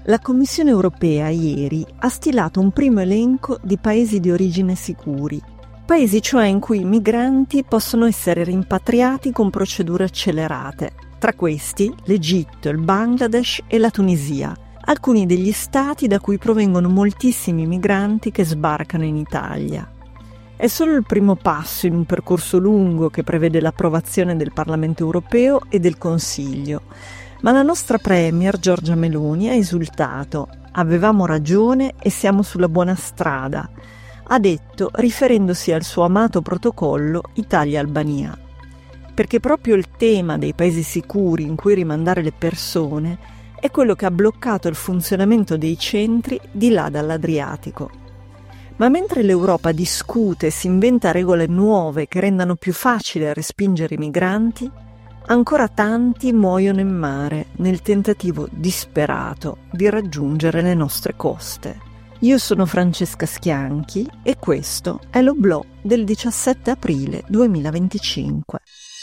La Commissione europea ieri ha stilato un primo elenco di paesi di origine sicuri, paesi cioè in cui i migranti possono essere rimpatriati con procedure accelerate. Tra questi l'Egitto, il Bangladesh e la Tunisia, alcuni degli stati da cui provengono moltissimi migranti che sbarcano in Italia. È solo il primo passo in un percorso lungo che prevede l'approvazione del Parlamento europeo e del Consiglio. Ma la nostra Premier Giorgia Meloni ha esultato. Avevamo ragione e siamo sulla buona strada, ha detto riferendosi al suo amato protocollo Italia-Albania. Perché proprio il tema dei paesi sicuri in cui rimandare le persone è quello che ha bloccato il funzionamento dei centri di là dall'Adriatico. Ma mentre l'Europa discute e si inventa regole nuove che rendano più facile respingere i migranti, ancora tanti muoiono in mare nel tentativo disperato di raggiungere le nostre coste. Io sono Francesca Schianchi e questo è l'Oblò del 17 aprile 2025.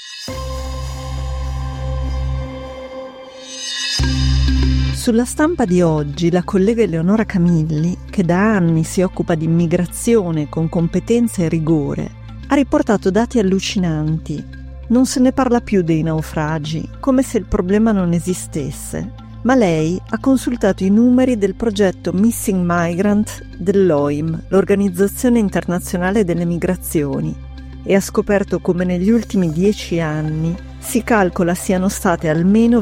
Sulla Stampa di oggi la collega Eleonora Camilli, che da anni si occupa di immigrazione con competenza e rigore, ha riportato dati allucinanti. Non se ne parla più dei naufragi, come se il problema non esistesse, ma lei ha consultato i numeri del progetto Missing Migrant dell'OIM, l'Organizzazione Internazionale delle Migrazioni, e ha scoperto come negli ultimi 10 anni si calcola siano state almeno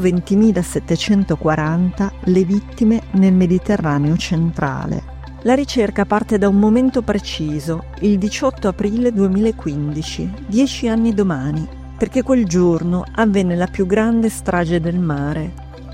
20.740 le vittime nel Mediterraneo centrale. La ricerca parte da un momento preciso, il 18 aprile 2015, 10 anni domani, perché quel giorno avvenne la più grande strage del mare.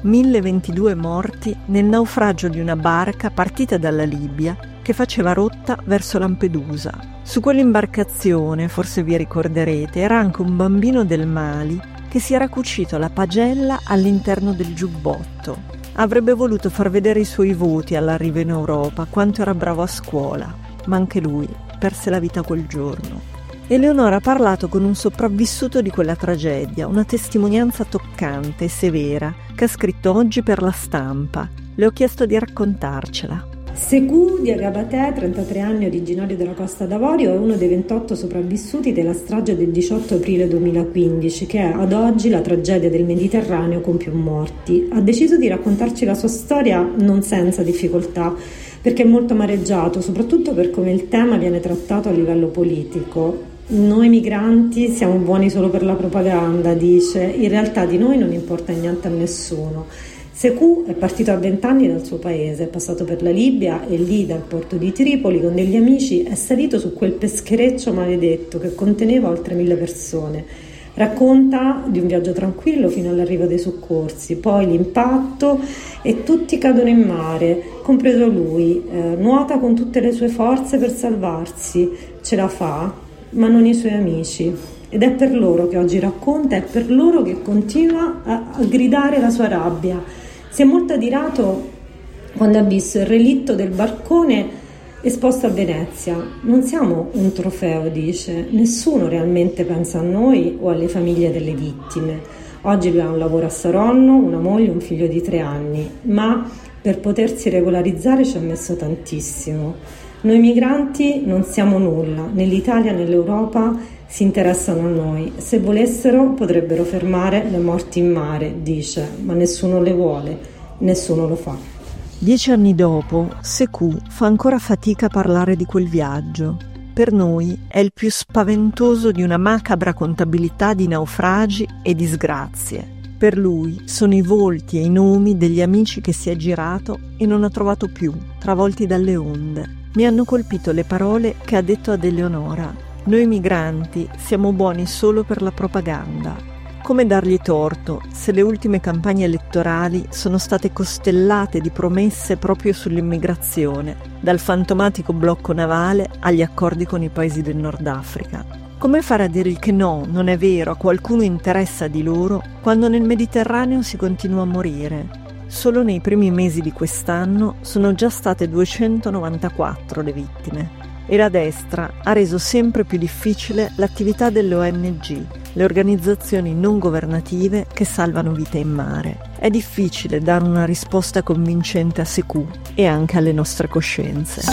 1.022 morti nel naufragio di una barca partita dalla Libia che faceva rotta verso Lampedusa. Su quell'imbarcazione, forse vi ricorderete, era anche un bambino del Mali che si era cucito la pagella all'interno del giubbotto. Avrebbe voluto far vedere i suoi voti all'arrivo in Europa, quanto era bravo a scuola, ma anche lui perse la vita quel giorno. Eleonora ha parlato con un sopravvissuto di quella tragedia, una testimonianza toccante e severa che ha scritto oggi per La Stampa. Le ho chiesto di raccontarcela. Sekou Diagabaté, 33 anni, originario della Costa d'Avorio, è uno dei 28 sopravvissuti della strage del 18 aprile 2015, che è ad oggi la tragedia del Mediterraneo con più morti. Ha deciso di raccontarci la sua storia non senza difficoltà, perché è molto amareggiato, soprattutto per come il tema viene trattato a livello politico. Noi migranti siamo buoni solo per la propaganda, dice, in realtà di noi non importa niente a nessuno. Sekou è partito a 20 anni dal suo paese, è passato per la Libia e lì dal porto di Tripoli con degli amici è salito su quel peschereccio maledetto che conteneva oltre 1.000 persone. Racconta di un viaggio tranquillo fino all'arrivo dei soccorsi, poi l'impatto e tutti cadono in mare, compreso lui. Nuota con tutte le sue forze per salvarsi, ce la fa, ma non i suoi amici. Ed è per loro che oggi racconta, è per loro che continua a gridare la sua rabbia. Si è molto adirato quando ha visto il relitto del barcone esposto a Venezia. Non siamo un trofeo, dice, nessuno realmente pensa a noi o alle famiglie delle vittime. Oggi lui ha un lavoro a Saronno, una moglie, un figlio di 3 anni, ma per potersi regolarizzare ci ha messo tantissimo. Noi migranti non siamo nulla, né l'Italia né l'Europa si interessano a noi. Se volessero potrebbero fermare le morti in mare, dice, ma nessuno le vuole, nessuno lo fa. 10 anni dopo, Sekou fa ancora fatica a parlare di quel viaggio. Per noi è il più spaventoso di una macabra contabilità di naufragi e disgrazie. Per lui sono i volti e i nomi degli amici che si è girato e non ha trovato più, travolti dalle onde. Mi hanno colpito le parole che ha detto ad Eleonora. Noi migranti siamo buoni solo per la propaganda. Come dargli torto se le ultime campagne elettorali sono state costellate di promesse proprio sull'immigrazione, dal fantomatico blocco navale agli accordi con i paesi del Nord Africa? Come fare a dire che no, non è vero, a qualcuno interessa di loro, quando nel Mediterraneo si continua a morire? Solo nei primi mesi di quest'anno sono già state 294 le vittime. e la destra ha reso sempre più difficile l'attività delle ONG, le organizzazioni non governative che salvano vite in mare. È difficile dare una risposta convincente a Sekou e anche alle nostre coscienze.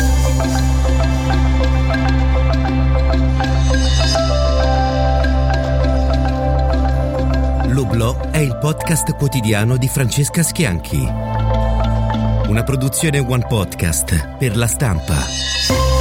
L'Oblò è il podcast quotidiano di Francesca Schianchi. Una produzione One Podcast per La Stampa.